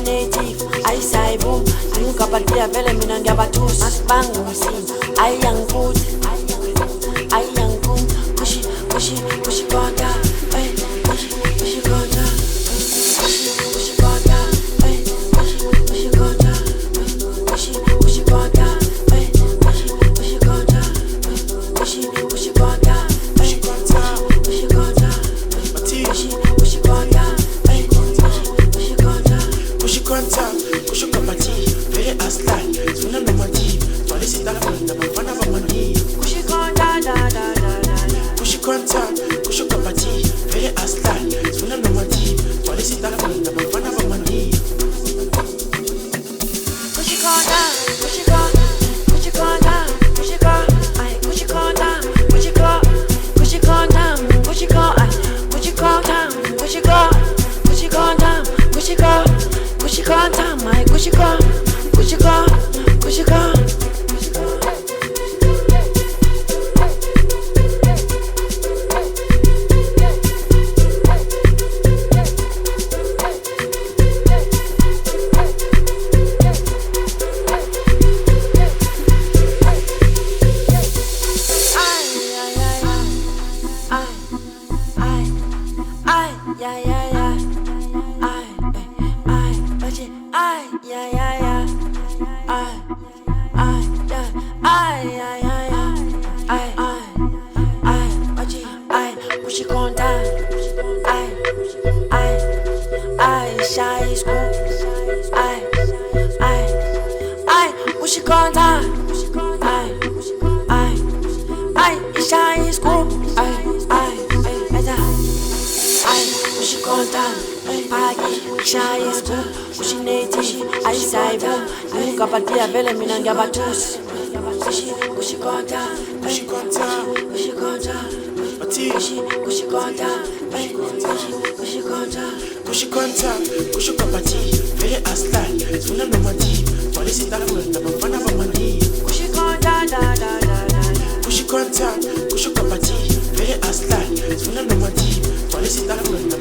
native, ayisayibu ngingabhaliya vele mina ngiyabatusa asibanga umsini ayangiphuthi pushi konta pushi konta pushi konta pushi konta pushi konta pushi konta pushi konta Kusho kapati, vele aslan, suna no mati, twale sita funda bafana ba mandi. Kusho kapati, vele aslan, suna no mati, twale sita funda bafana ba mandi. Ngingabhaliya vele mina ngiyabatusa Kusho kapati, vele aslan, suna no mati, twale sita funda bafana ba mandi. Kusho kapati, vele aslan, suna no mati, twale sita funda